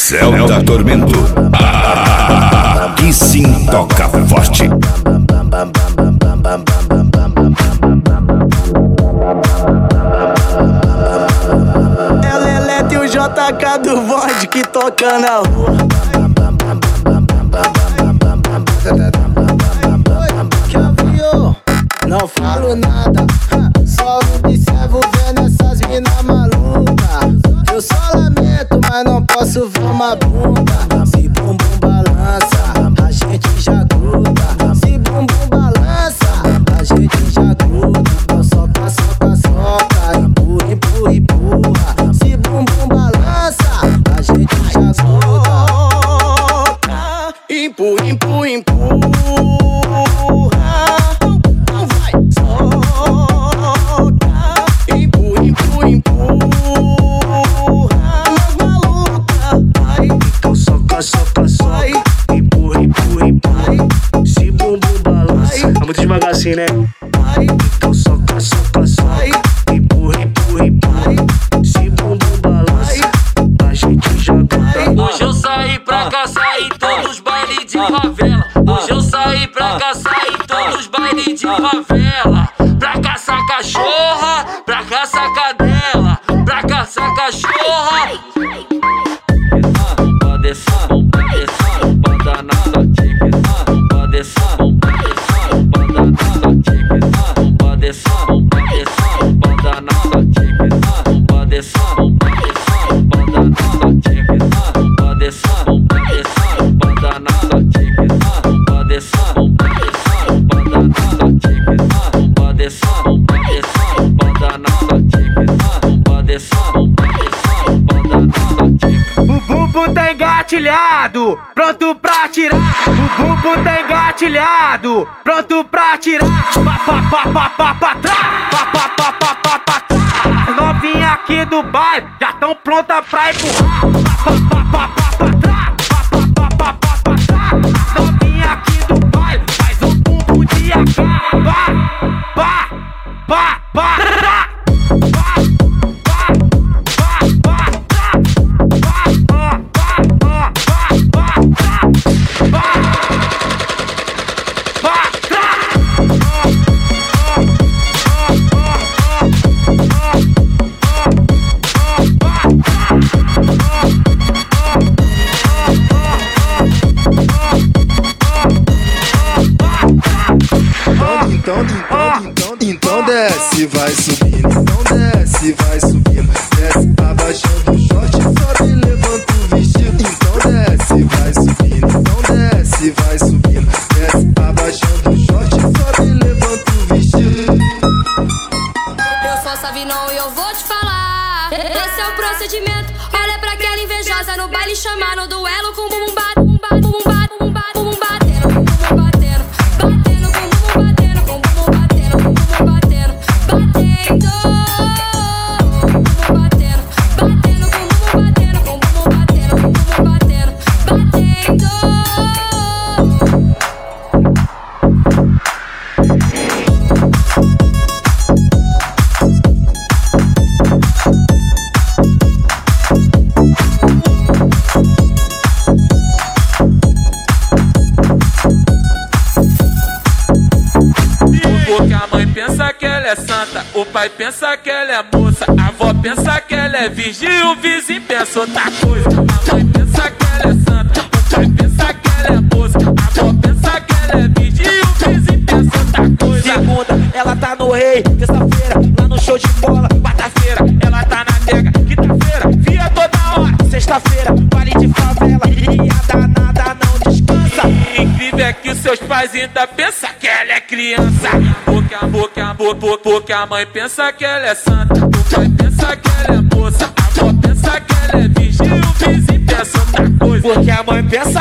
Celta Tormento. Aqui sim toca forte. Ela é Lelete e o JK do bonde que toca na rua. Não falo nada, só observo vendo essas mina maluca. Eu só lamento, mas não posso ver uma bunda. Se bumbum balança, a gente já gruda. Se bumbum balança, a gente já gruda. Então soca, soca, soca, empurra, empurra, empurra. Se bumbum balança, a gente já gruda. Empurra, empurra, empurra. Assim, né? Então soca, soca, soca, empurra, empurra, empurra. Se bumbum balança, a gente joga. Hoje eu saí pra caçar em todos os bailes de favela. Hoje eu saí pra caçar em todos os bailes de favela. Pra caçar cachorra, pra caçar cadela, pra caçar cachorra. Pode descer, bota na sua tique. Pode descer, bota na sua tique. Pode descer, bota na sua tique. Pode descer, bota na sua tique. Pode descer, bota na sua tique. Pode descer, bota na sua tique. Pode descer, bota na sua tique. Pode descer, bota na sua tique. O bumbum tá engatilhado, pronto pra tirar. O bumbum tá engatilhado, pronto pra tirar. Pa pa pa pa pa pa trás, pa pa pa pa pa pa trás. Novinha aqui do bairro já tão pronta pra empurrar. Pa pa pa pa pa trás, pa pa pa pa pa trás. Novinha aqui do bairro faz um bumbum de AK. Pa pa pa pa trás. Então desce, vai subindo. Então desce, vai subindo. Desce abaixando o short, sobe, levanta o vestido. Então desce, vai subindo. Então desce, vai subindo. Desce abaixando o short, sobe, levanta o vestido. Eu sou Savinão e eu vou te falar. Esse é o procedimento. Olha pra aquela invejosa no baile chamando duelo com bumbum batendo, bumbum batendo, bumbum batendo, batendo com bumbum batendo, com bumbum batendo, com bumbum batendo, batendo, batendo, batendo com bumbum batendo, com bumbum batendo, com bumbum batendo, batendo. Porque a mãe pensa que ela é santa, o pai pensa que ela é moça, a avó pensa que ela é virgem e o vizinho pensa outra coisa. A mãe pensa que ela é santa, o pai pensa que ela é moça, a avó pensa que ela é virgem e o vizinho pensa outra coisa. Segunda, ela tá no Rei. Terça-feira, lá no show de bola. Quarta-feira, ela tá na Tega. Quinta-feira, via toda hora. Sexta-feira, baile de favela. E a danada não descansa. Incrível é que os seus pais ainda pensam que ela é criança. Porque a mãe pensa que ela é santa, o pai pensa que ela é moça, a avó pensa que ela é virgem e o vizinho pensa outra coisa. Porque a mãe pensa